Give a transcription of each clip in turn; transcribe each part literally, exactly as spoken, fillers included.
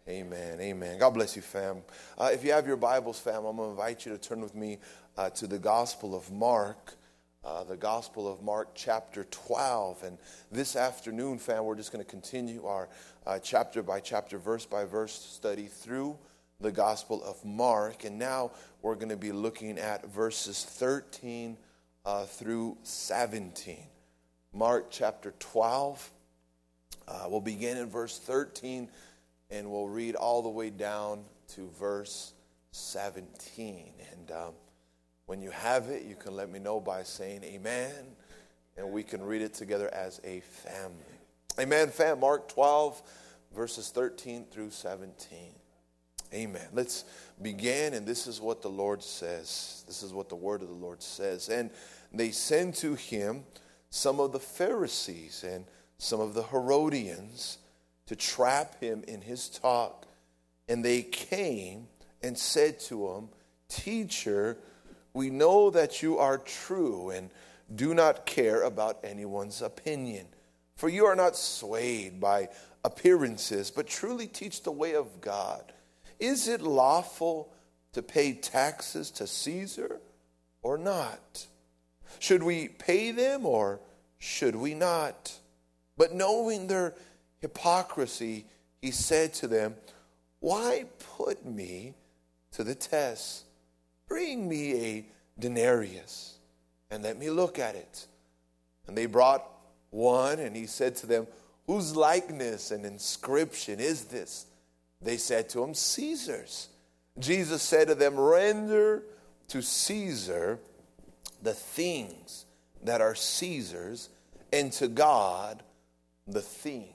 Amen. Amen. God bless you, fam. Uh, if you have your Bibles, fam, I'm going to invite you to turn with me uh, to the Gospel of Mark, uh, the Gospel of Mark, chapter twelve. And this afternoon, fam, we're just going to continue our uh, chapter by chapter, verse by verse study through the Gospel of Mark. And now we're going to be looking at verses thirteen uh, through seventeen. Mark chapter twelve. Uh, we'll begin in verse thirteen. And we'll read all the way down to verse seventeen. And um, when you have it, you can let me know by saying amen. And we can read it together as a family. Amen, fam. Mark twelve, verses thirteen through seventeen. Amen. Let's begin. And this is what the Lord says. This is what the word of the Lord says. And they sent to him some of the Pharisees and some of the Herodians to trap him in his talk. And they came and said to him, "Teacher, we know that you are true and do not care about anyone's opinion. For you are not swayed by appearances, but truly teach the way of God. Is it lawful to pay taxes to Caesar or not? Should we pay them or should we not?" But knowing their hypocrisy, he said to them, "Why put me to the test? Bring me a denarius and let me look at it." And they brought one, and he said to them, "Whose likeness and inscription is this?" They said to him, "Caesar's." Jesus said to them, "Render to Caesar the things that are Caesar's, and to God the things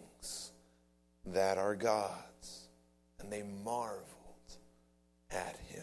that are God's." And they marveled at him.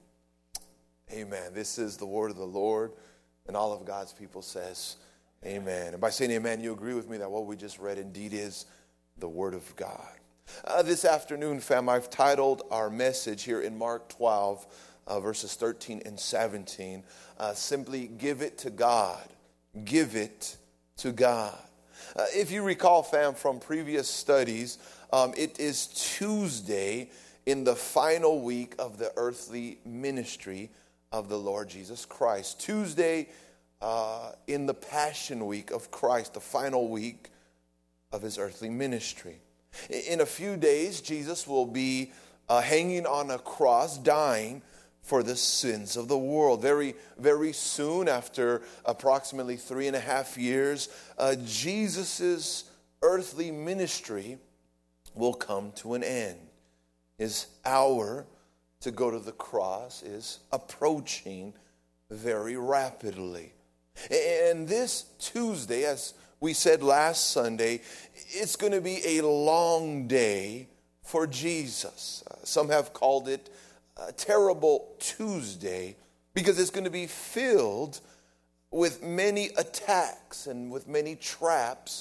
Amen. This is the word of the Lord, and all of God's people says amen. And by saying amen, you agree with me that what we just read indeed is the word of God. Uh, this afternoon, fam, I've titled our message here in Mark twelve, uh, verses thirteen and seventeen, uh, simply, "Give it to God. Give it to God." Uh, if you recall, fam, from previous studies, um, it is Tuesday in the final week of the earthly ministry of the Lord Jesus Christ. Tuesday uh, in the Passion Week of Christ, the final week of his earthly ministry. In a few days, Jesus will be uh, hanging on a cross, dying for the sins of the world. Very, very soon, after approximately three and a half years, uh, Jesus' earthly ministry will come to an end. His hour to go to the cross is approaching very rapidly. And this Tuesday, as we said last Sunday, it's going to be a long day for Jesus. Uh, some have called it a terrible Tuesday because it's going to be filled with many attacks and with many traps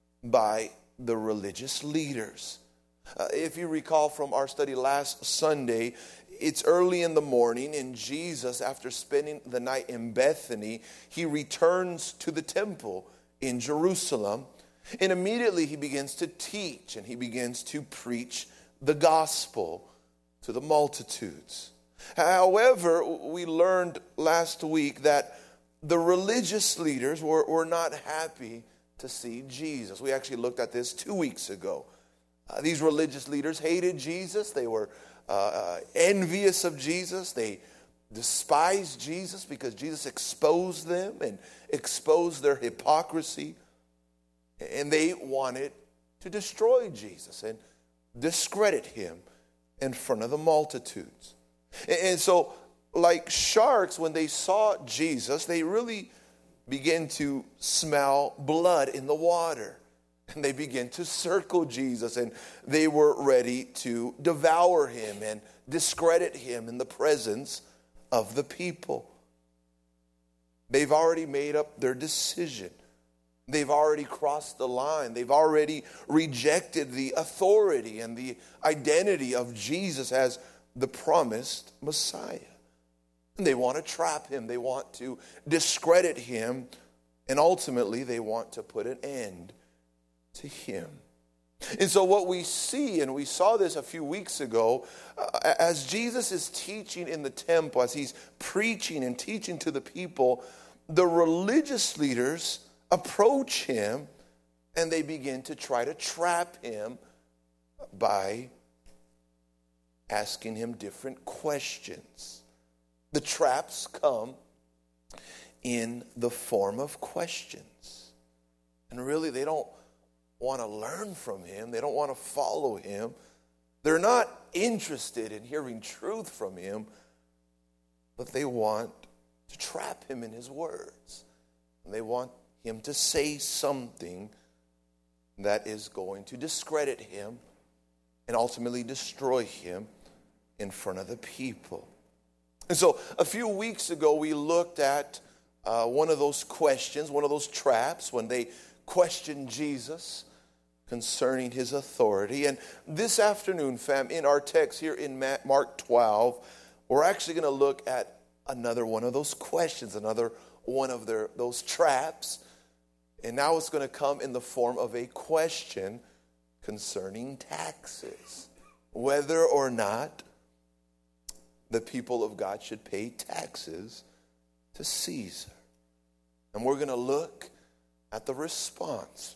by the religious leaders. Uh, if you recall from our study last Sunday, it's early in the morning, and Jesus, after spending the night in Bethany, he returns to the temple in Jerusalem, and immediately he begins to teach and he begins to preach the gospel to the multitudes. However, we learned last week that the religious leaders were, were not happy to see Jesus. We actually looked at this two weeks ago. Uh, these religious leaders hated Jesus. They were uh, uh, envious of Jesus. They despised Jesus because Jesus exposed them and exposed their hypocrisy. And they wanted to destroy Jesus and discredit him in front of the multitudes. And so, like sharks, when they saw Jesus, they really began to smell blood in the water. And they began to circle Jesus, and they were ready to devour him and discredit him in the presence of the people. They've already made up their decision. They've already crossed the line. They've already rejected the authority and the identity of Jesus as the promised Messiah. And they want to trap him. They want to discredit him. And ultimately, they want to put an end to him. And so what we see, and we saw this a few weeks ago, uh, as Jesus is teaching in the temple, as he's preaching and teaching to the people, the religious leaders approach him and they begin to try to trap him by asking him different questions. The traps come in the form of questions. And really, they don't want to learn from him. They don't want to follow him. They're not interested in hearing truth from him, but they want to trap him in his words. And they want him to say something that is going to discredit him and ultimately destroy him in front of the people. And so a few weeks ago, we looked at uh, one of those questions, one of those traps, when they questioned Jesus concerning his authority. And this afternoon, fam, in our text here in Mark twelve, we're actually going to look at another one of those questions, another one of their those traps. And now it's going to come in the form of a question concerning taxes, whether or not the people of God should pay taxes to Caesar. And we're going to look at the response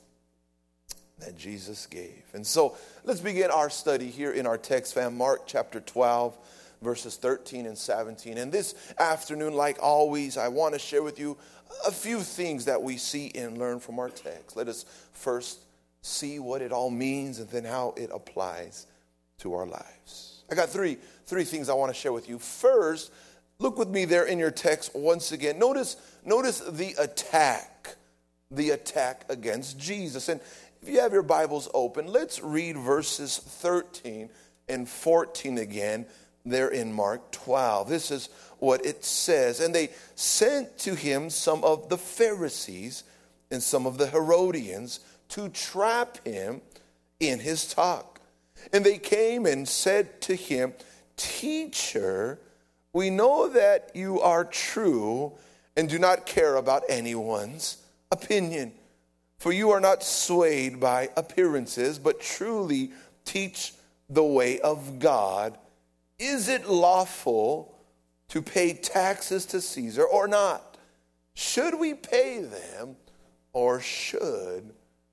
that Jesus gave. And so let's begin our study here in our text, fam. Mark chapter twelve, verses thirteen and seventeen. And this afternoon, like always, I want to share with you a few things that we see and learn from our text. Let us first see what it all means and then how it applies to our lives. I got three, three things I want to share with you. First, look with me there in your text once again. Notice, notice the attack, the attack against Jesus. And if you have your Bibles open, let's read verses thirteen and fourteen again there in Mark twelve. This is what it says. And they sent to him some of the Pharisees and some of the Herodians to trap him in his talk. And they came and said to him, "Teacher, we know that you are true and do not care about anyone's opinion. For you are not swayed by appearances, but truly teach the way of God. Is it lawful to pay taxes to Caesar or not? Should we pay them or should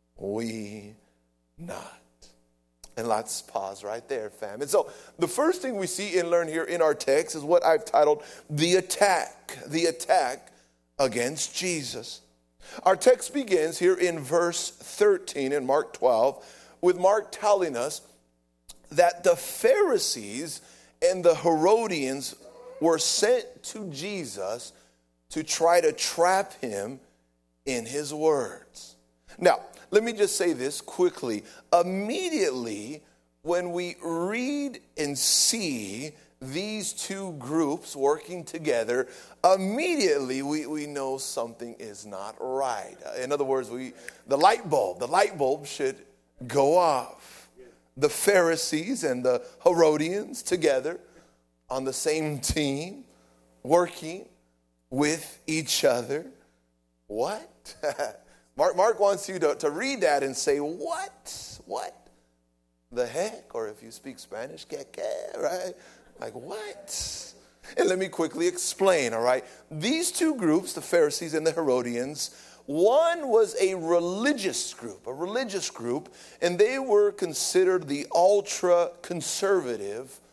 we not?" And let's pause right there, fam. And so the first thing we see and learn here in our text is what I've titled the attack, the attack against Jesus. Our text begins here in verse thirteen in Mark twelve with Mark telling us that the Pharisees and the Herodians were sent to Jesus to try to trap him in his words. Now, let me just say this quickly. Immediately, when we read and see these two groups working together, immediately we, we know something is not right. In other words, we the light bulb, the light bulb should go off. The Pharisees and the Herodians together on the same team, working with each other. What? Mark, Mark wants you to, to read that and say, what? What the heck? Or if you speak Spanish, que que, right? Like, what? And let me quickly explain, all right? These two groups, the Pharisees and the Herodians, one was a religious group, a religious group, and they were considered the ultra-conservative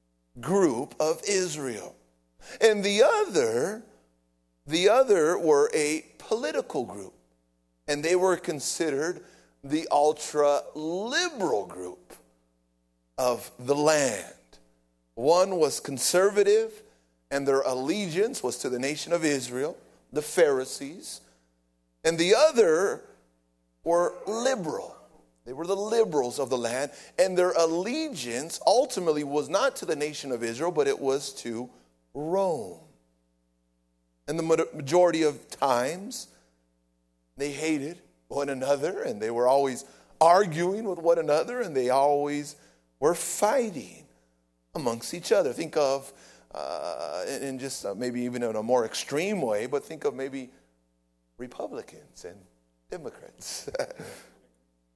group of Israel. And the other, the other were a political group, and they were considered the ultra-liberal group of the land. One was conservative, and their allegiance was to the nation of Israel, the Pharisees. And the other were liberal. They were the liberals of the land. And their allegiance ultimately was not to the nation of Israel, but it was to Rome. And the majority of times, they hated one another, and they were always arguing with one another, and they always were fighting amongst each other. Think of, uh, in just uh, maybe even in a more extreme way, but think of maybe Republicans and Democrats.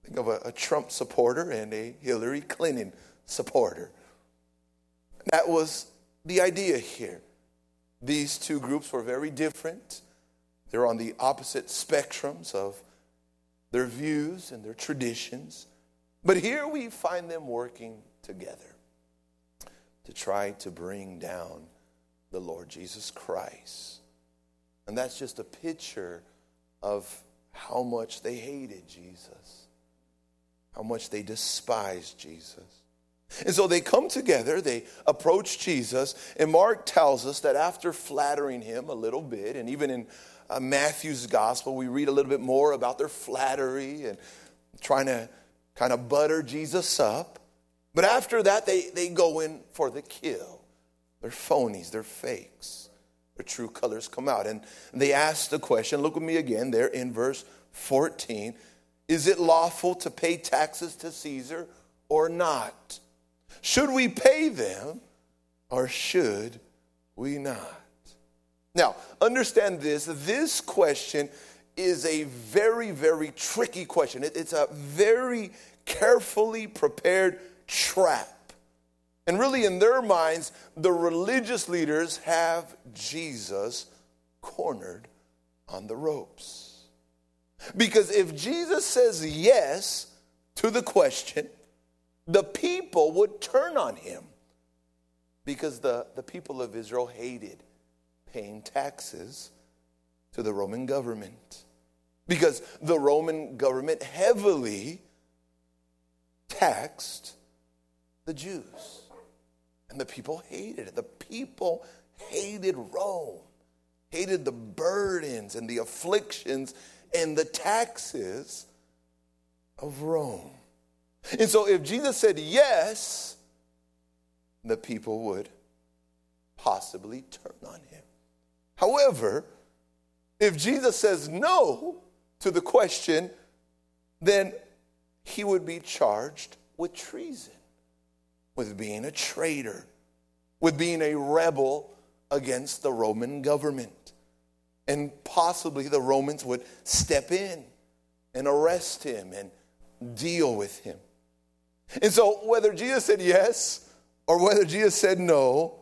Think of a, a Trump supporter and a Hillary Clinton supporter. That was the idea here. These two groups were very different. They're on the opposite spectrums of their views and their traditions. But here we find them working together to try to bring down the Lord Jesus Christ. And that's just a picture of how much they hated Jesus, how much they despised Jesus. And so they come together, they approach Jesus, and Mark tells us that after flattering him a little bit, and even in uh, Matthew's gospel, we read a little bit more about their flattery and trying to kind of butter Jesus up. But after that, they, they go in for the kill. They're phonies, they're fakes. Their true colors come out. And they ask the question, look with me again there in verse fourteen, is it lawful to pay taxes to Caesar or not? Should we pay them or should we not? Now, understand this. This question is a very, very tricky question. It, it's a very carefully prepared trap. And really, in their minds, the religious leaders have Jesus cornered on the ropes. Because if Jesus says yes to the question, the people would turn on him. Because the, the people of Israel hated paying taxes to the Roman government. Because the Roman government heavily taxed the Jews. And the people hated it. The people hated Rome, hated the burdens and the afflictions and the taxes of Rome. And so if Jesus said yes, the people would possibly turn on him. However, if Jesus says no to the question, then he would be charged with treason, with being a traitor, with being a rebel against the Roman government. And possibly the Romans would step in and arrest him and deal with him. And so whether Jesus said yes or whether Jesus said no,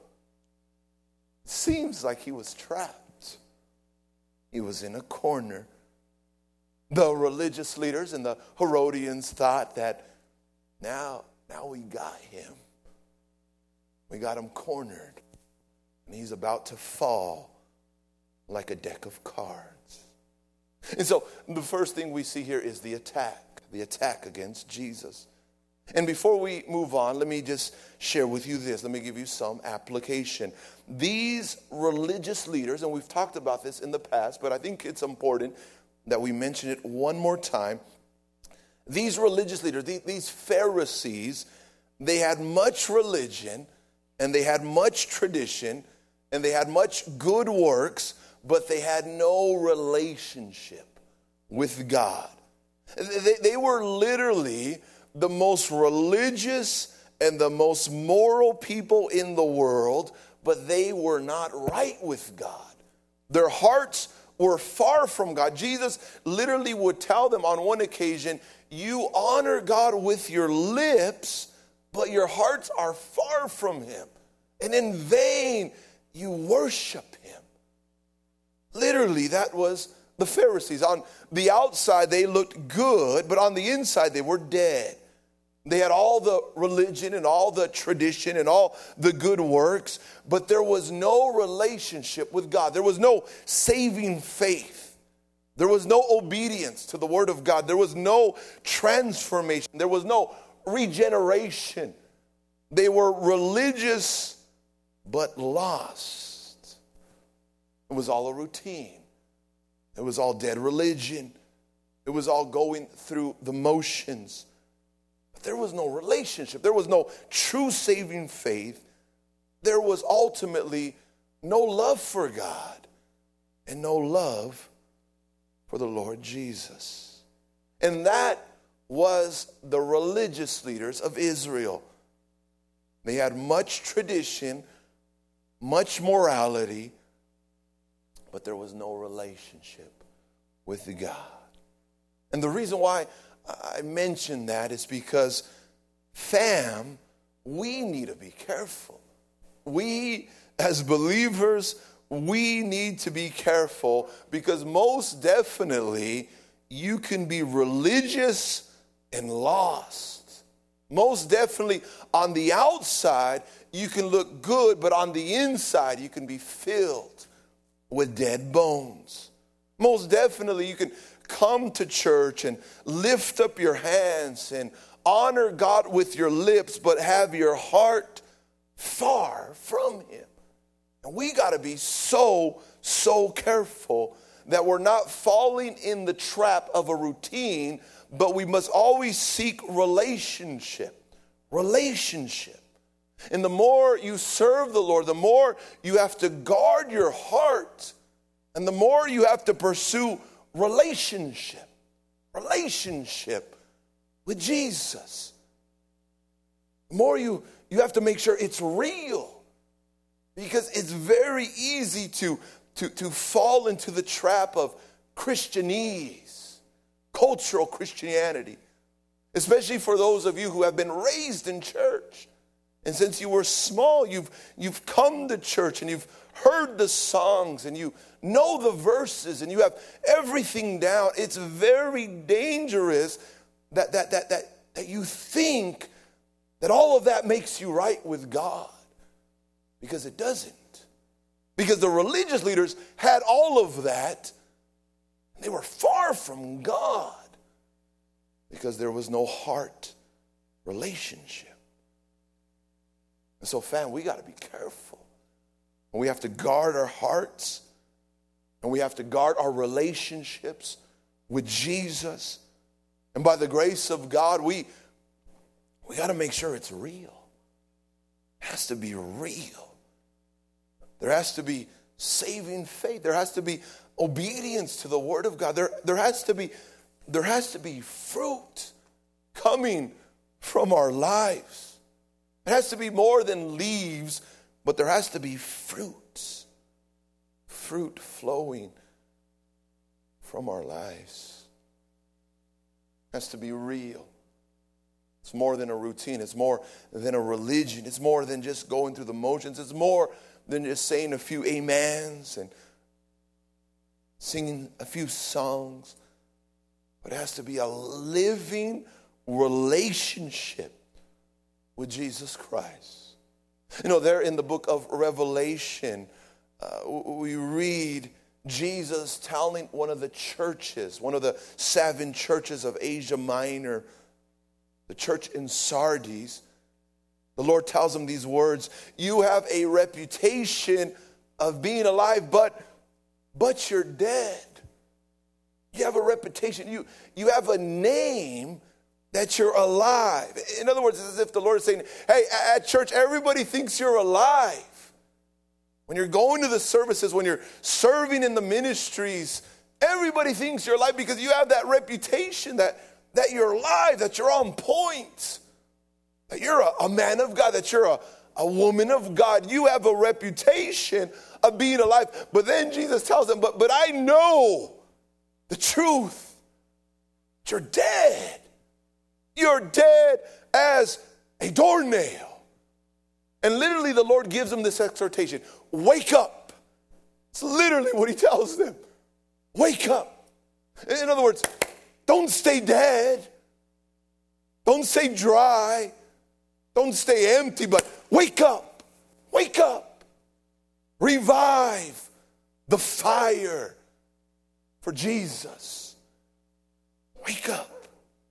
it seems like he was trapped. He was in a corner. The religious leaders and the Herodians thought that now, now we got him. We got him cornered. And he's about to fall like a deck of cards. And so the first thing we see here is the attack, the attack against Jesus. And before we move on, let me just share with you this. Let me give you some application. These religious leaders, and we've talked about this in the past, but I think it's important that we mention it one more time. These religious leaders, these Pharisees, they had much religion, and they had much tradition, and they had much good works, but they had no relationship with God. They, they were literally the most religious and the most moral people in the world, but they were not right with God. Their hearts were far from God. Jesus literally would tell them on one occasion, you honor God with your lips, but your hearts are far from him. And in vain you worship him. Literally, that was the Pharisees. On the outside, they looked good, but on the inside, they were dead. They had all the religion and all the tradition and all the good works, but there was no relationship with God. There was no saving faith. There was no obedience to the word of God. There was no transformation. There was no regeneration. They were religious, but lost. It was all a routine. It was all dead religion. It was all going through the motions. But there was no relationship. There was no true saving faith. There was ultimately no love for God and no love for the Lord Jesus. And that was the religious leaders of Israel. They had much tradition, much morality, but there was no relationship with God. And the reason why I mention that is because, fam, we need to be careful. We, as believers, we need to be careful because most definitely you can be religious and lost. Most definitely on the outside you can look good, but on the inside you can be filled with dead bones. Most definitely you can come to church and lift up your hands and honor God with your lips, but have your heart far from him. And we got to be so, so careful that we're not falling in the trap of a routine, but we must always seek relationship. Relationship. And the more you serve the Lord, the more you have to guard your heart, and the more you have to pursue relationship. Relationship with Jesus. The more you, you have to make sure it's real. Because it's very easy to, to, to fall into the trap of Christianese, cultural Christianity. Especially for those of you who have been raised in church. And since you were small, you've, you've come to church and you've heard the songs and you know the verses and you have everything down. It's very dangerous that, that, that, that, that you think that all of that makes you right with God. Because it doesn't. Because the religious leaders had all of that. And they were far from God. Because there was no heart relationship. And so, fam, we got to be careful. And we have to guard our hearts. And we have to guard our relationships with Jesus. And by the grace of God, we, we got to make sure it's real. It has to be real. There has to be saving faith. There has to be obedience to the word of God. There, there has to be, there has to be fruit coming from our lives. It has to be more than leaves, but there has to be fruits. Fruit flowing from our lives. It has to be real. It's more than a routine. It's more than a religion. It's more than just going through the motions. It's more than just saying a few amens and singing a few songs. But it has to be a living relationship with Jesus Christ. You know, there in the book of Revelation, uh, we read Jesus telling one of the churches, one of the seven churches of Asia Minor, the church in Sardis, the Lord tells him these words: you have a reputation of being alive, but, but you're dead. You have a reputation. You, you have a name that you're alive. In other words, it's as if the Lord is saying, hey, at church, everybody thinks you're alive. When you're going to the services, when you're serving in the ministries, everybody thinks you're alive because you have that reputation that, that you're alive, that you're on point. That you're a, a man of God, that you're a, a woman of God. You have a reputation of being alive. But then Jesus tells them, but, but I know the truth. You're dead. You're dead as a doornail. And literally the Lord gives them this exhortation. Wake up. It's literally what he tells them. Wake up. In other words, don't stay dead. Don't stay dry. Don't stay empty, but wake up. Wake up. Revive the fire for Jesus. Wake up.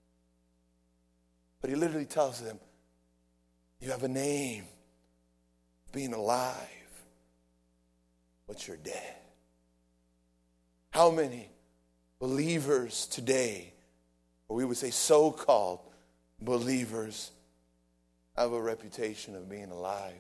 But he literally tells them, you have a name, being alive, but you're dead. How many believers today, or we would say so-called believers, have a reputation of being alive,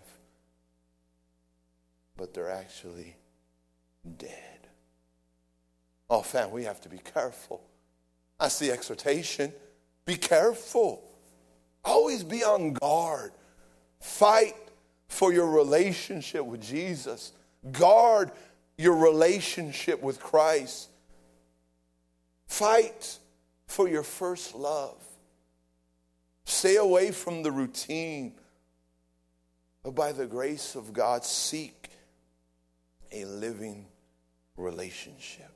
but they're actually dead? Oh, fam, we have to be careful. That's the exhortation. Be careful. Always be on guard. Fight for your relationship with Jesus. Guard your relationship with Christ. Fight for your first love. Stay away from the routine. But by the grace of God, seek a living relationship.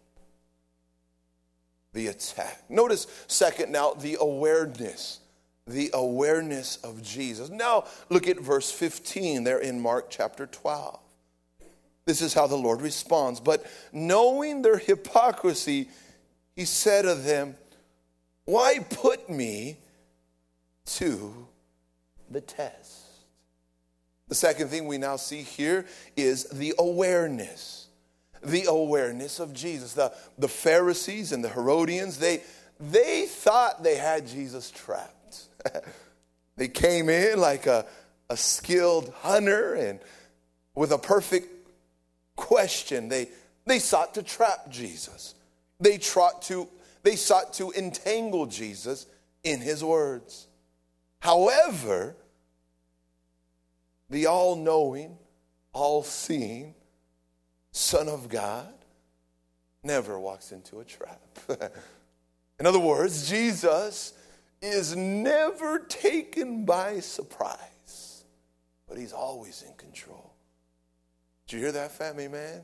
The attack. Notice, second now, the awareness. The awareness of Jesus. Now, look at verse fifteen there in Mark chapter twelve. This is how the Lord responds. But knowing their hypocrisy, he said to them, why put me to the test? The second thing we now see here is the awareness. The awareness of Jesus. The, the Pharisees and the Herodians, they, they thought they had Jesus trapped. They came in like a, a skilled hunter, and with a perfect question, they, they sought to trap Jesus. They sought to, they sought to entangle Jesus in his words. However, the all-knowing, all-seeing Son of God never walks into a trap. In other words, Jesus is never taken by surprise, but he's always in control. Did you hear that, family man?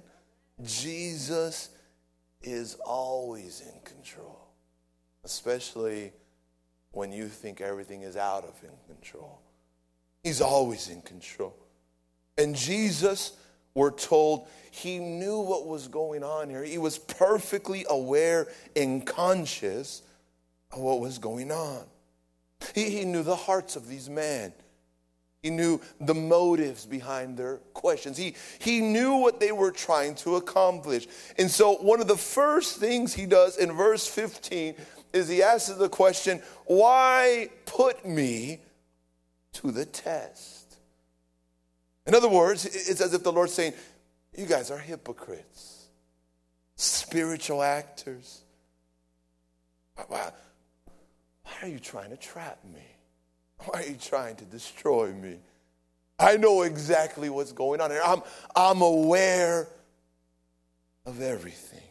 Jesus is always in control, especially when you think everything is out of control. He's always in control. And Jesus, we're told, he knew what was going on here. He was perfectly aware and conscious of what was going on. He, he knew the hearts of these men. He knew the motives behind their questions. He, he knew what they were trying to accomplish. And so one of the first things he does in verse fifteen is he asks the question, why put me to the test? In other words, it's as if the Lord's saying, you guys are hypocrites, spiritual actors. Why, why are you trying to trap me? Why are you trying to destroy me? I know exactly what's going on here. I'm, I'm aware of everything.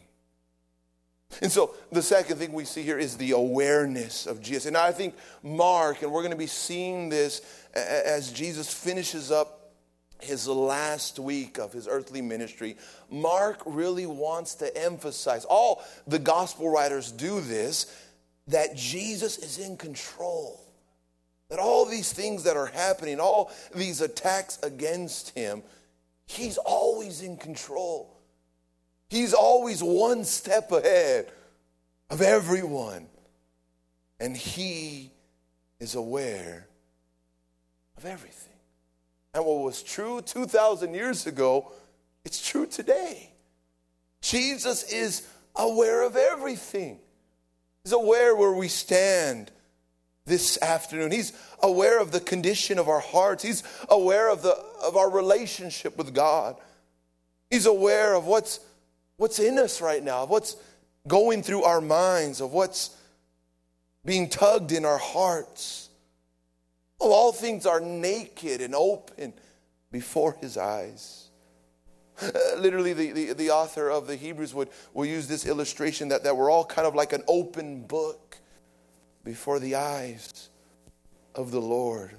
And so the second thing we see here is the awareness of Jesus. And I think Mark, and we're going to be seeing this as Jesus finishes up his last week of his earthly ministry, Mark really wants to emphasize, all the gospel writers do this, that Jesus is in control. That all these things that are happening, all these attacks against him, he's always in control. He's always one step ahead of everyone. And he is aware of everything. And what was true two thousand years ago, it's true today. Jesus is aware of everything. He's aware where we stand this afternoon. He's aware of the condition of our hearts. He's aware of the of our relationship with God. He's aware of what's what's in us right now, of what's going through our minds, of what's being tugged in our hearts. Oh, all things are naked and open before his eyes. Uh, literally, the, the, the author of the Hebrews would, will use this illustration that, that we're all kind of like an open book before the eyes of the Lord.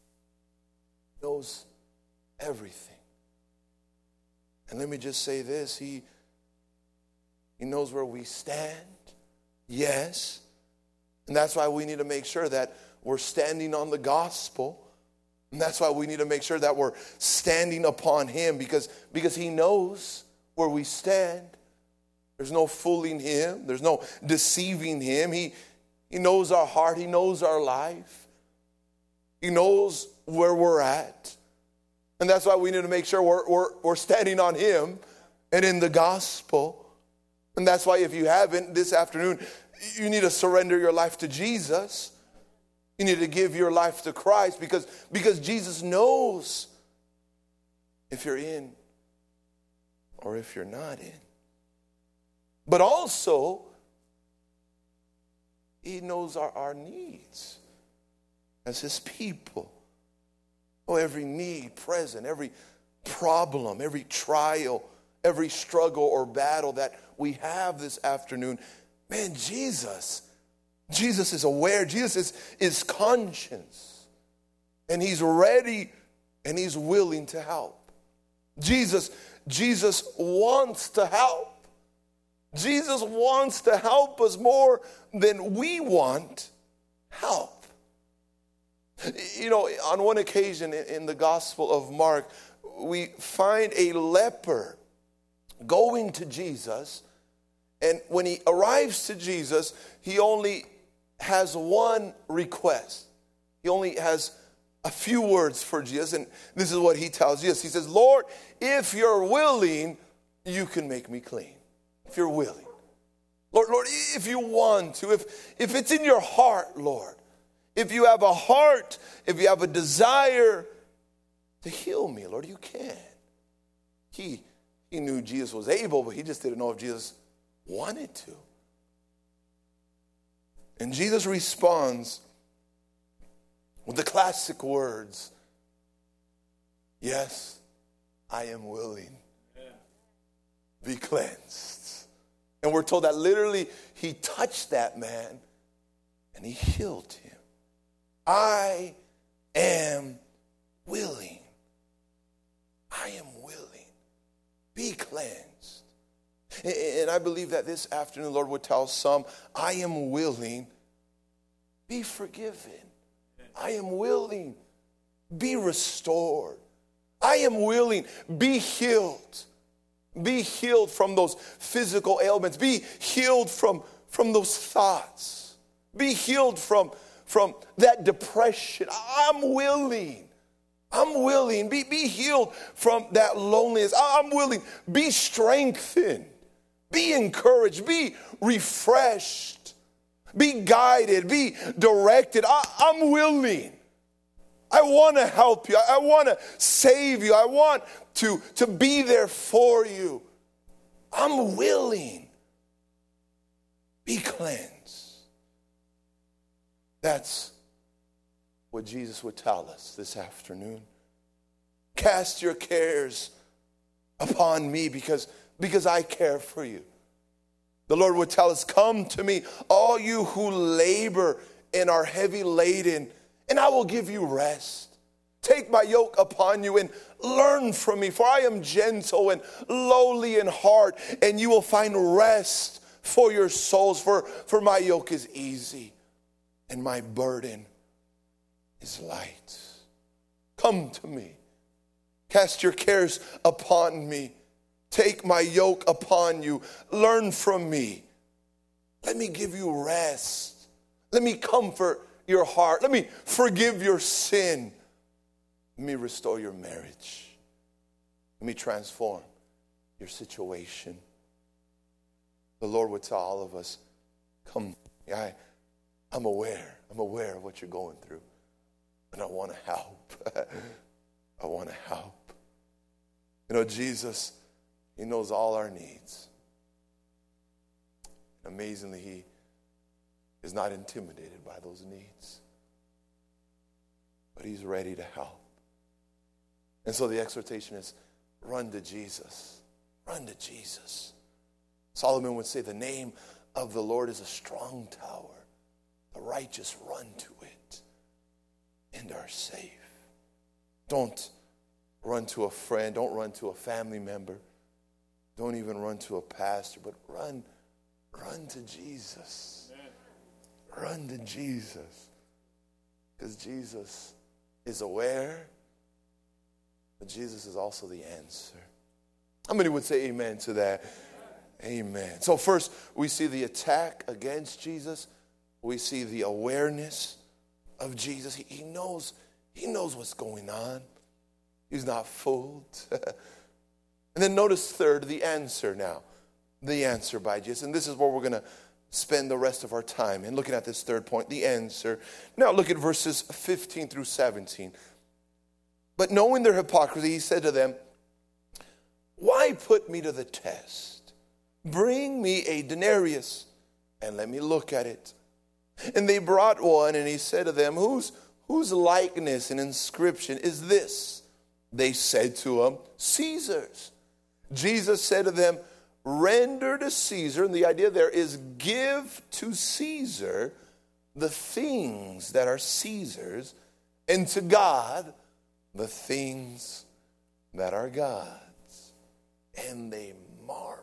He knows everything. And let me just say this, he, he knows where we stand, yes. And that's why we need to make sure that we're standing on the gospel. And that's why we need to make sure that we're standing upon him, because, because he knows where we stand. There's no fooling him. There's no deceiving him. He, he knows our heart. He knows our life. He knows where we're at. And that's why we need to make sure we're, we're, we're standing on him and in the gospel. And that's why if you haven't this afternoon, you need to surrender your life to Jesus. You need to give your life to Christ, because, because Jesus knows if you're in or if you're not in. But also, he knows our, our needs as his people. Oh, every need present, every problem, every trial, every struggle or battle that we have this afternoon. Man, Jesus, Jesus is aware. Jesus is, is conscious. And he's ready and he's willing to help. Jesus, Jesus wants to help. Jesus wants to help us more than we want help. You know, on one occasion in the Gospel of Mark, we find a leper going to Jesus. And when he arrives to Jesus, he only has one request. He only has a few words for Jesus. And this is what he tells Jesus. He says, Lord, if you're willing, you can make me clean. If you're willing. Lord, Lord, if you want to, if, if it's in your heart, Lord, if you have a heart, if you have a desire to heal me, Lord, you can. He, he knew Jesus was able, but he just didn't know if Jesus wanted to. And Jesus responds with the classic words, yes, I am willing. Be cleansed. And we're told that literally he touched that man and he healed him. I am willing. I am willing. Be cleansed. And I believe that this afternoon the Lord would tell some, I am willing. Be forgiven. I am willing. Be restored. I am willing. Be healed. Be healed from those physical ailments. Be healed from, from those thoughts. Be healed from, from that depression. I'm willing. I'm willing. Be, be healed from that loneliness. I'm willing. Be strengthened. Be encouraged. Be refreshed. Be guided. Be directed. I, I'm willing. I want to help you. I want to save you. I want to, to be there for you. I'm willing. Be cleansed. That's what Jesus would tell us this afternoon. Cast your cares upon me because, because I care for you. The Lord would tell us, come to me, all you who labor and are heavy laden, and I will give you rest. Take my yoke upon you and learn from me, for I am gentle and lowly in heart, and you will find rest for your souls, for, for my yoke is easy and my burden is light. Come to me. Cast your cares upon me. Take my yoke upon you. Learn from me. Let me give you rest. Let me comfort your heart. Let me forgive your sin. Let me restore your marriage. Let me transform your situation. The Lord would tell all of us, come, I, I'm aware. I'm aware of what you're going through. And I want to help. I want to help. You know, Jesus, he knows all our needs. Amazingly, he is not intimidated by those needs. But he's ready to help. And so the exhortation is, run to Jesus. Run to Jesus. Solomon would say, the name of the Lord is a strong tower. The righteous run to it and are safe. Don't run to a friend. Don't run to a family member. Don't even run to a pastor, but run, run to Jesus. Amen. Run to Jesus. Because Jesus is aware, but Jesus is also the answer. How many would say amen to that? Amen. So first, we see the attack against Jesus. We see the awareness of Jesus. He, he knows, he knows what's going on. He's not fooled. And then notice third, the answer now. The answer by Jesus. And this is where we're going to spend the rest of our time in looking at this third point, the answer. Now look at verses fifteen through seventeen. But knowing their hypocrisy, he said to them, why put me to the test? Bring me a denarius and let me look at it. And they brought one, and he said to them, whose, whose likeness and inscription is this? They said to him, Caesar's. Jesus said to them, render to Caesar, and the idea there is give to Caesar the things that are Caesar's, and to God the things that are God's. And they marveled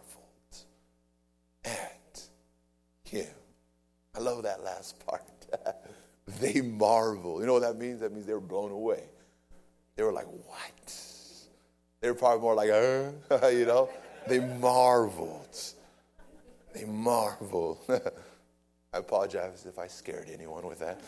at him. I love that last part. They marveled. You know what that means? That means they were blown away. They were like, what? They were probably more like, uh, you know. They marveled. They marveled. I apologize if I scared anyone with that.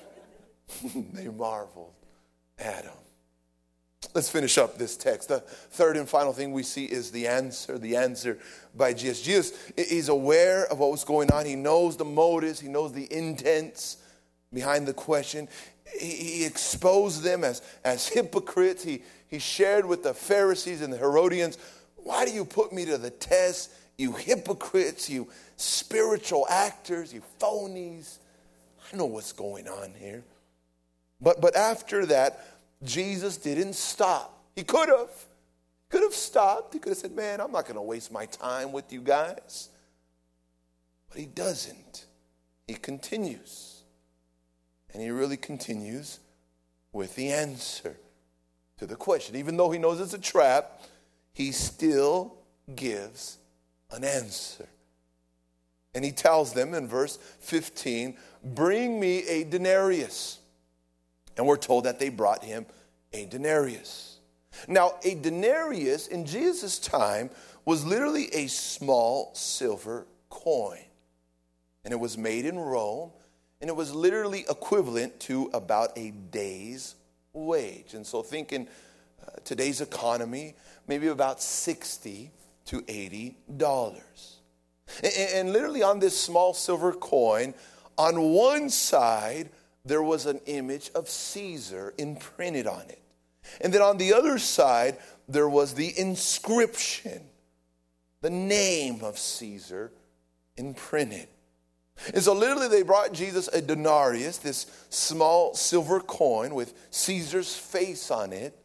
They marveled at him. Let's finish up this text. The third and final thing we see is the answer, the answer by Jesus. Jesus is aware of what was going on. He knows the motives. He knows the intents behind the question. He, he exposed them as, as hypocrites. He, he shared with the Pharisees and the Herodians, why do you put me to the test, you hypocrites, you spiritual actors, you phonies? I know what's going on here. But, but after that, Jesus didn't stop. He could have. Could have stopped. He could have said, man, I'm not going to waste my time with you guys. But he doesn't. He continues. And he really continues with the answer to the question. Even though he knows it's a trap, he still gives an answer. And he tells them in verse fifteen, bring me a denarius. And we're told that they brought him a denarius. Now, a denarius in Jesus' time was literally a small silver coin. And it was made in Rome. And it was literally equivalent to about a day's wage. And so think in uh, today's economy, maybe about sixty to eighty dollars. And, and literally on this small silver coin, on one side, there was an image of Caesar imprinted on it. And then on the other side, there was the inscription, the name of Caesar imprinted. And so literally they brought Jesus a denarius, this small silver coin with Caesar's face on it.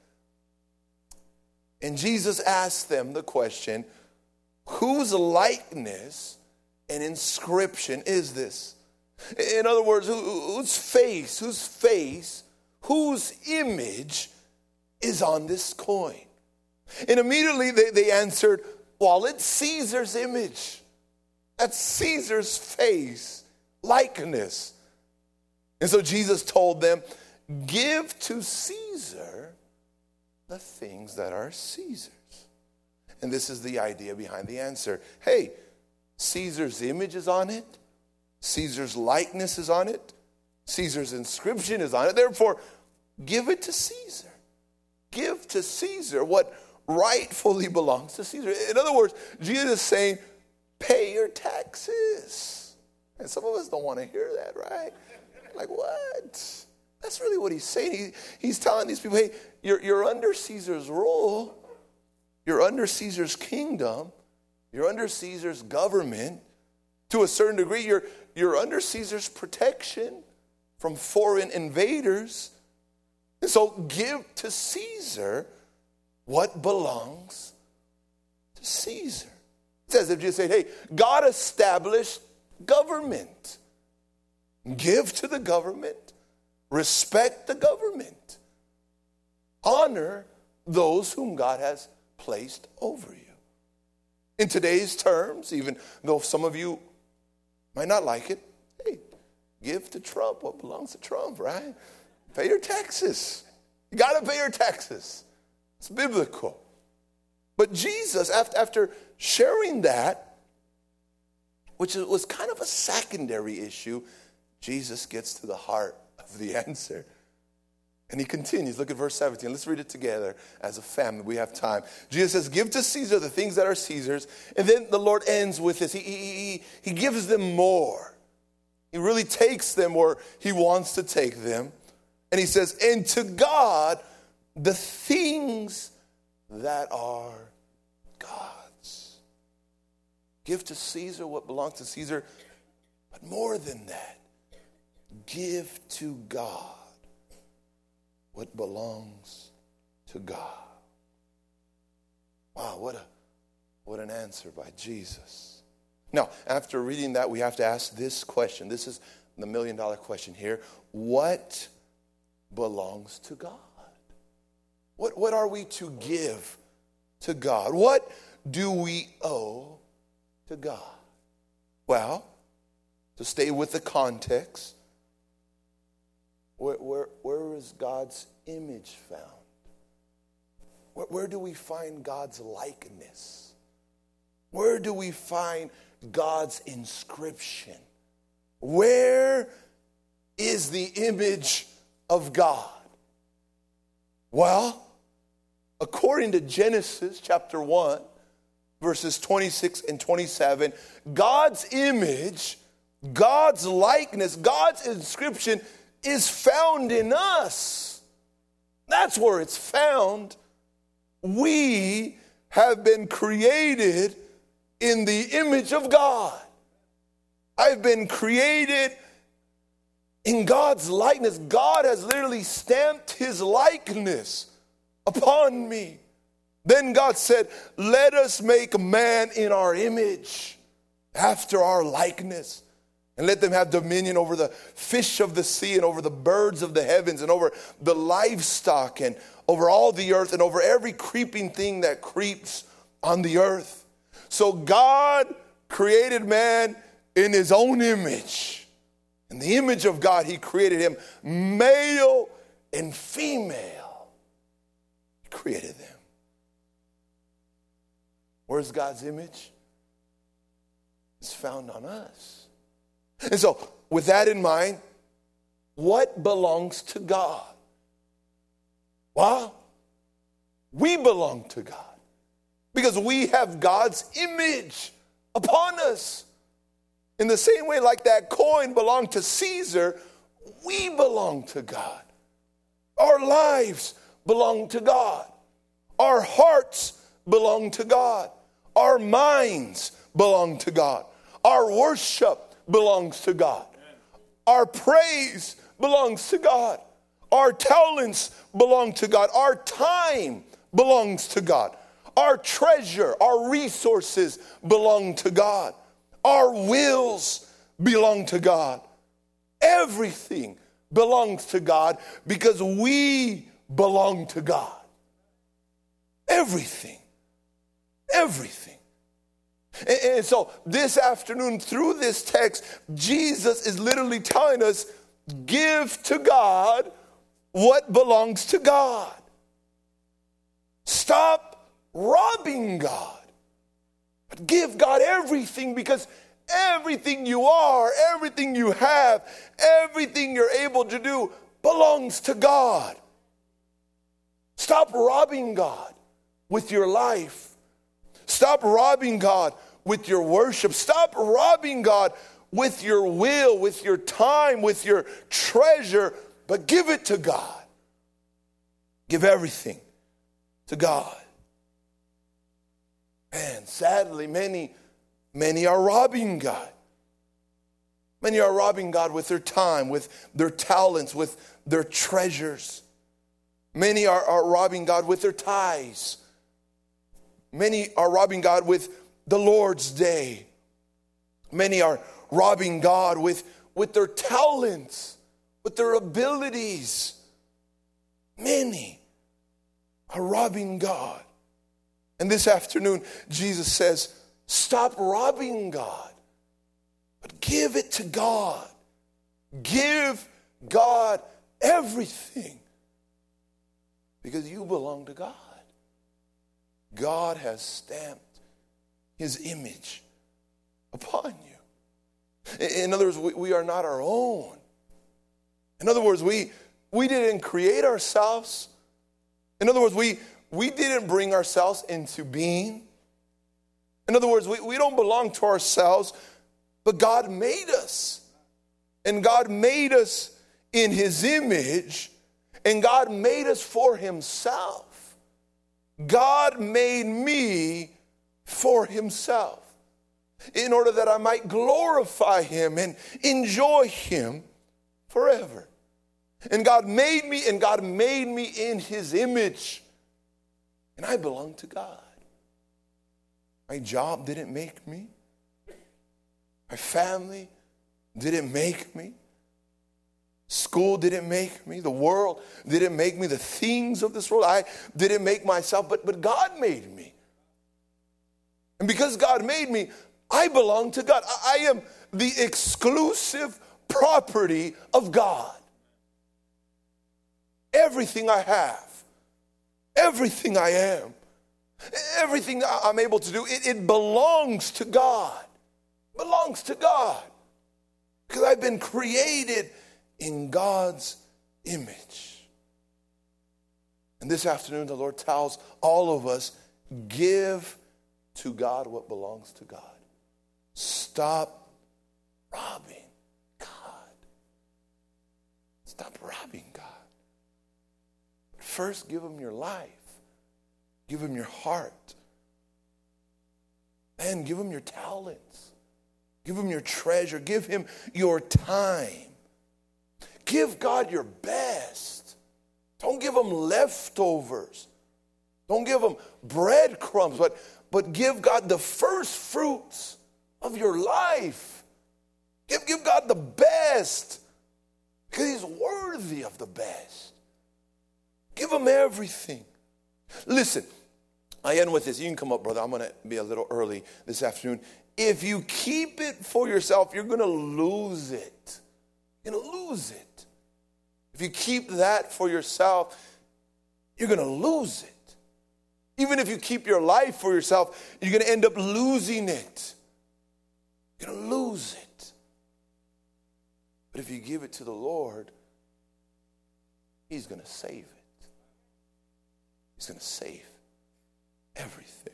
And Jesus asked them the question, whose likeness and inscription is this? In other words, whose face, whose face, whose image is on this coin? And immediately they, they answered, well, it's Caesar's image. That's Caesar's face, likeness. And so Jesus told them, give to Caesar the things that are Caesar's. And this is the idea behind the answer. Hey, Caesar's image is on it. Caesar's likeness is on it. Caesar's inscription is on it. Therefore, give it to Caesar. Give to Caesar what rightfully belongs to Caesar. In other words, Jesus is saying, pay your taxes. And some of us don't want to hear that, right? Like, what? That's really what he's saying. He, he's telling these people, hey, you're, you're under Caesar's rule. You're under Caesar's kingdom. You're under Caesar's government. To a certain degree, you're, you're under Caesar's protection from foreign invaders. And so give to Caesar what belongs to Caesar. It's as if Jesus said, hey, God established government. Give to the government. Respect the government. Honor those whom God has placed over you. In today's terms, even though some of you might not like it, hey, give to Trump what belongs to Trump, right? Pay your taxes. You got to pay your taxes. It's biblical. But Jesus, after, after sharing that, which was kind of a secondary issue, Jesus gets to the heart of the answer. And he continues. Look at verse seventeen. Let's read it together as a family. We have time. Jesus says, give to Caesar the things that are Caesar's. And then the Lord ends with this. He, he, he, he gives them more. He really takes them where he wants to take them. And he says, and to God, the things that are God's. Give to Caesar what belongs to Caesar. But more than that, give to God what belongs to God. Wow, what a what an answer by Jesus. Now, after reading that, we have to ask this question. This is the million dollar question here. What belongs to God? What, what are we to give to God? What do we owe to God? Well, to stay with the context, where, where, where is God's image found? Where, where do we find God's likeness? Where do we find God's inscription? Where is the image of God? Well, according to Genesis chapter one, verses twenty-six and twenty-seven, God's image, God's likeness, God's inscription is found in us. That's where it's found. We have been created in the image of God. I've been created in God's likeness. God has literally stamped his likeness upon me. Then God said, let us make man in our image, after our likeness, and let them have dominion over the fish of the sea and over the birds of the heavens and over the livestock and over all the earth and over every creeping thing that creeps on the earth. So God created man in his own image. In the image of God, he created him male and female. He created them. Where's God's image? It's found on us. And so, with that in mind, what belongs to God? Well, we belong to God because we have God's image upon us. In the same way, like that coin belonged to Caesar, we belong to God. Our lives belong to God. Our hearts belong to God. Our minds belong to God. Our worship belongs to God. Our praise belongs to God. Our talents belong to God. Our time belongs to God. Our treasure, our resources belong to God. Our wills belong to God. Everything belongs to God because we belong to God. Everything. Everything. And, and so this afternoon, through this text, Jesus is literally telling us, give to God what belongs to God. Stop robbing God. But give God everything, because everything you are, everything you have, everything you're able to do belongs to God. Stop robbing God with your life. Stop robbing God with your worship. Stop robbing God with your will, with your time, with your treasure, but give it to God. Give everything to God. And sadly, many, many are robbing God. Many are robbing God with their time, with their talents, with their treasures. Many are, are robbing God with their tithes. Many are robbing God with the Lord's Day. Many are robbing God with, with their talents, with their abilities. Many are robbing God. And this afternoon, Jesus says, stop robbing God, but give it to God. Give God everything, because you belong to God. God has stamped his image upon you. In other words, we, we are not our own. In other words, we, we didn't create ourselves. In other words, we, we didn't bring ourselves into being. In other words, we, we don't belong to ourselves, but God made us. And God made us in his image, and God made us for himself. God made me for himself in order that I might glorify him and enjoy him forever. And God made me, and God made me in his image. And I belong to God. My job didn't make me. My family didn't make me. School didn't make me. The world didn't make me. The things of this world, I didn't make myself, but, but God made me. And because God made me, I belong to God. I, I am the exclusive property of God. Everything I have, everything I am, everything I'm able to do, it, it belongs to God. It belongs to God. Because I've been created in God's image. And this afternoon, the Lord tells all of us, give to God what belongs to God. Stop robbing God. Stop robbing God. First, give him your life. Give him your heart. And give him your talents. Give him your treasure. Give him your time. Give God your best. Don't give him leftovers. Don't give him breadcrumbs, but, but give God the first fruits of your life. Give, give God the best, because he's worthy of the best. Give him everything. Listen, I end with this. You can come up, brother. I'm going to be a little early this afternoon. If you keep it for yourself, you're going to lose it. You're going to lose it. If you keep that for yourself, you're going to lose it. Even if you keep your life for yourself, you're going to end up losing it. You're going to lose it. But if you give it to the Lord, he's going to save it. He's going to save everything.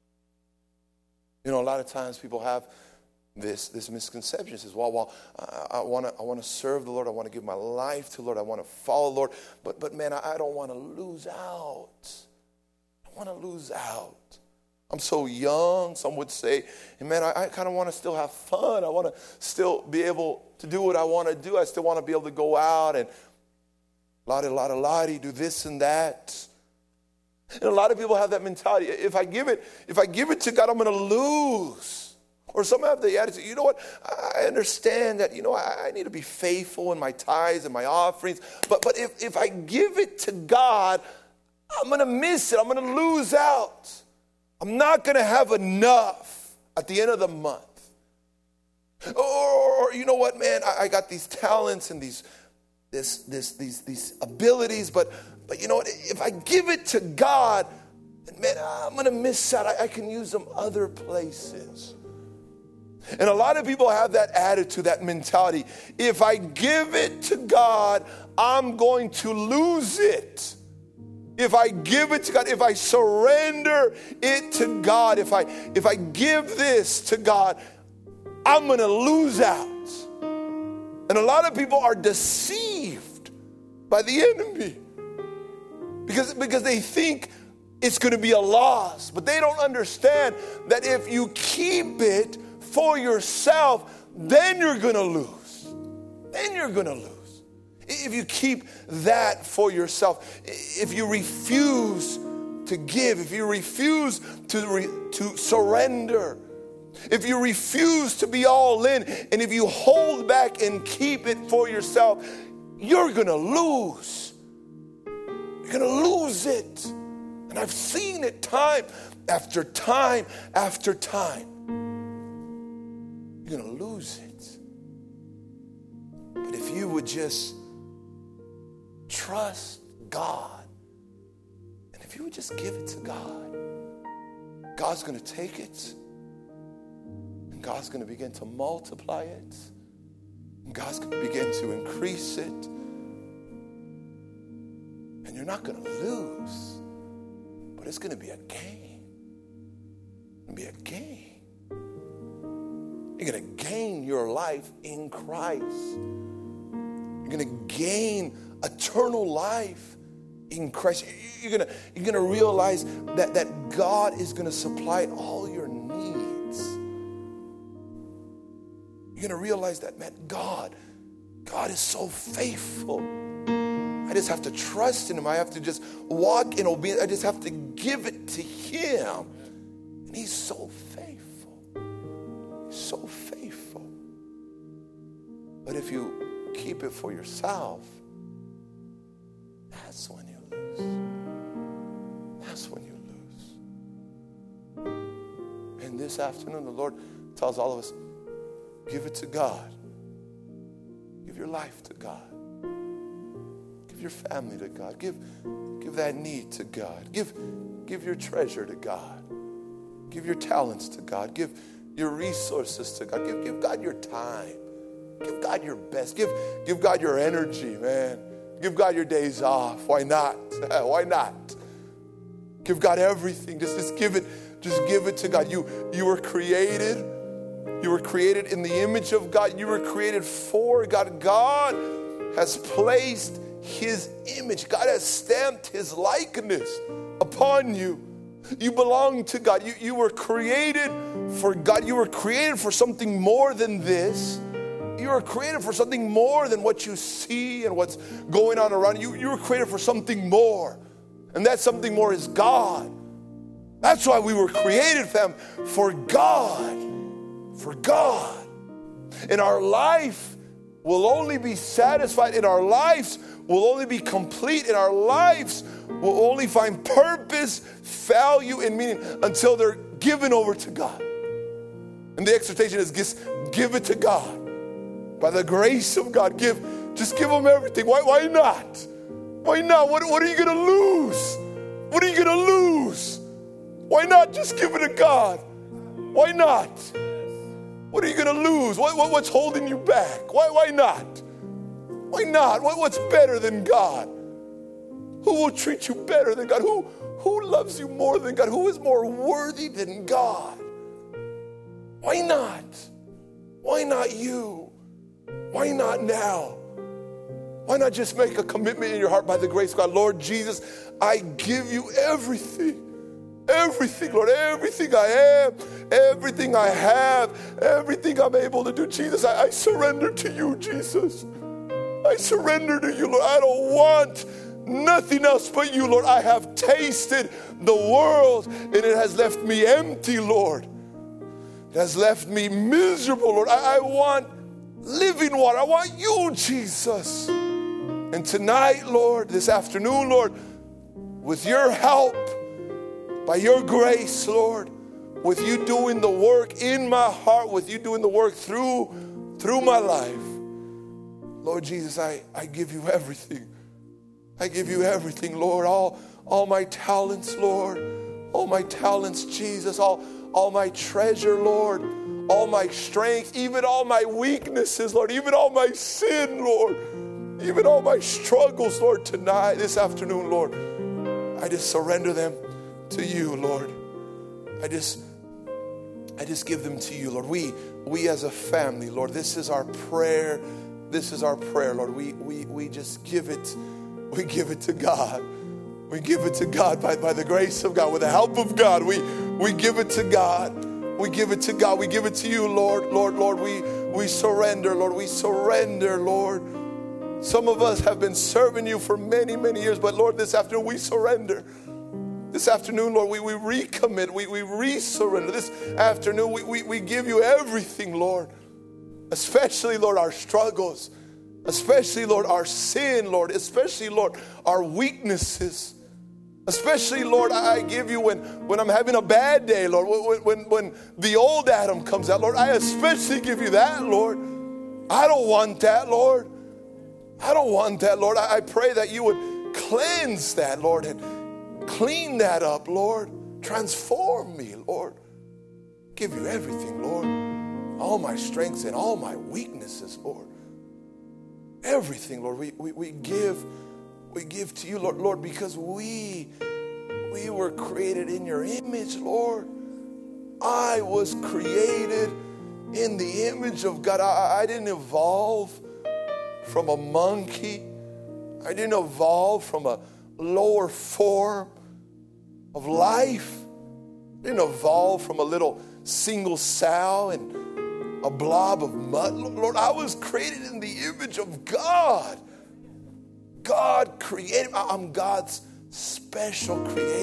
You know, a lot of times people have this, this misconception. It says, well, well I, I want to I want to serve the Lord. I want to give my life to the Lord. I want to follow the Lord. But, but man, I, I don't want to lose out. I want to lose out. I'm so young, some would say. And man, I, I kind of want to still have fun. I want to still be able to do what I want to do. I still want to be able to go out and la-di, la-di, la-di, do this and that. And a lot of people have that mentality. If I give it, if I give it to God, I'm going to lose. Or some have the attitude, you know what, I understand that, you know, I, I need to be faithful in my tithes and my offerings. But but if, if I give it to God, I'm going to miss it. I'm going to lose out. I'm not going to have enough at the end of the month. Or, or you know what, man, I, I got these talents and these this this these these abilities, but but you know what, if I give it to God, man, I'm going to miss out. I, I can use them other places. And a lot of people have that attitude, that mentality. If I give it to God, I'm going to lose it. If I give it to God, if I surrender it to God, if I if I give this to God, I'm going to lose out. And a lot of people are deceived by the enemy because, because they think it's going to be a loss. But they don't understand that if you keep it for yourself, then you're going to lose. Then you're going to lose. If you keep that for yourself, if you refuse to give, if you refuse to, re, to surrender, if you refuse to be all in, and if you hold back and keep it for yourself, you're going to lose. You're going to lose it. And I've seen it time after time after time. You're going to lose it. But if you would just trust God, and if you would just give it to God, God's going to take it, and God's going to begin to multiply it, and God's going to begin to increase it, and you're not going to lose, but it's going to be a gain. It's going to be a gain. You're going to gain your life in Christ. You're going to gain eternal life in Christ. You're going to, you're going to realize that, that God is going to supply all your needs. You're going to realize that, man, God, God is so faithful. I just have to trust in him. I have to just walk in obedience. I just have to give it to him. And he's so faithful. So faithful. But if you keep it for yourself, that's when you lose. That's when you lose. And this afternoon, the Lord tells all of us, give it to God. Give your life to God. Give your family to God. Give, give that need to God. Give, give your treasure to God. Give your talents to God. Give your resources to God. Give, give God your time. Give God your best. Give, give God your energy, man. Give God your days off. Why not? Why not? Give God everything. Just, just give it. Just give it to God. You, you were created. You were created in the image of God. You were created for God. God has placed His image. God has stamped His likeness upon you. You belong to God. You, you were created for God. You were created for something more than this. You were created for something more than what you see and what's going on around you. You were created for something more. And that something more is God. That's why we were created, fam, for God. For God. And our life will only be satisfied, in our lives will only be complete, in our lives will only find purpose, value, and meaning until they're given over to God. And the exhortation is just give it to God. By the grace of God, give, just give Him everything. Why, why not? Why not? What, what are you going to lose? What are you going to lose? Why not just give it to God? Why not? What are you going to lose? What, what, what's holding you back? Why, why not? Why not? What, what's better than God? Who will treat you better than God? Who, who loves you more than God? Who is more worthy than God? Why not? Why not you? Why not now? Why not just make a commitment in your heart by the grace of God? Lord Jesus, I give you everything. Everything, Lord, everything I am, everything I have, everything I'm able to do. Jesus, I, I surrender to you, Jesus. I surrender to you, Lord. I don't want nothing else but you, Lord. I have tasted the world and it has left me empty, Lord. It has left me miserable, Lord. I, I want living water. I want you, Jesus. And tonight, Lord, this afternoon, Lord, with your help, by your grace, Lord, with you doing the work in my heart, with you doing the work through, through my life, Lord Jesus, I, I give you everything. I give you everything, Lord. All, all my talents, Lord. All my talents, Jesus. All, all my treasure, Lord. All my strength, even all my weaknesses, Lord. Even all my sin, Lord. Even all my struggles, Lord, tonight, this afternoon, Lord. I just surrender them to you, Lord. I just, I just give them to you, Lord. We, we as a family, Lord, this is our prayer. This is our prayer, Lord. We, we, we just give it, we give it to God. We give it to God by, by the grace of God, with the help of God. We, we give it to God. We give it to God. We give it to you, Lord. Lord, Lord, we, we surrender, Lord. We surrender, Lord. Some of us have been serving you for many, many years, but Lord, this afternoon we surrender. This afternoon, Lord, we, we recommit, we, we re-surrender. This afternoon, we, we, we give you everything, Lord. Especially, Lord, our struggles. Especially, Lord, our sin, Lord. Especially, Lord, our weaknesses. Especially, Lord, I give you when, when I'm having a bad day, Lord. When, when, when the old Adam comes out, Lord, I especially give you that, Lord. I don't want that, Lord. I don't want that, Lord. I, I pray that you would cleanse that, Lord, and clean that up, Lord. Transform me, Lord. Give you everything, Lord. All my strengths and all my weaknesses, Lord. Everything, Lord. We, we, we give, we give to you, Lord, Lord, because we, we were created in your image, Lord. I was created in the image of God. I, I didn't evolve from a monkey. I didn't evolve from a lower form of life. I didn't evolve from a little single cell and a blob of mud. Lord, I was created in the image of God. God created me. I'm God's special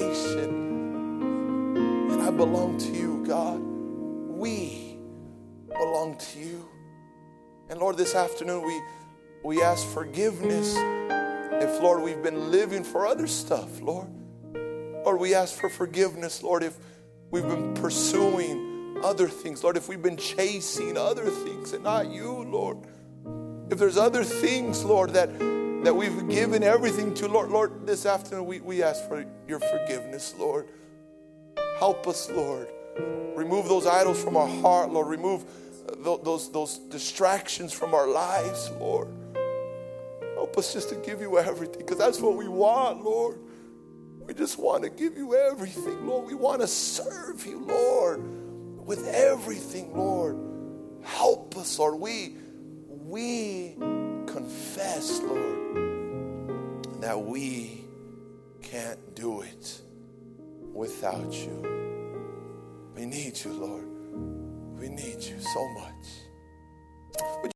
creation. And I belong to you, God. We belong to you. And Lord, this afternoon we We ask forgiveness if, Lord, we've been living for other stuff, Lord. Lord, we ask for forgiveness, Lord, if we've been pursuing other things. Lord, if we've been chasing other things and not you, Lord. If there's other things, Lord, that, that we've given everything to, Lord, Lord, this afternoon we, we ask for your forgiveness, Lord. Help us, Lord. Remove those idols from our heart, Lord. Remove th- those, those distractions from our lives, Lord. Help us just to give you everything, because that's what we want, Lord. We just want to give you everything, Lord. We want to serve you, Lord, with everything, Lord. Help us, Lord. We, we confess, Lord, that we can't do it without you. We need you, Lord. We need you so much.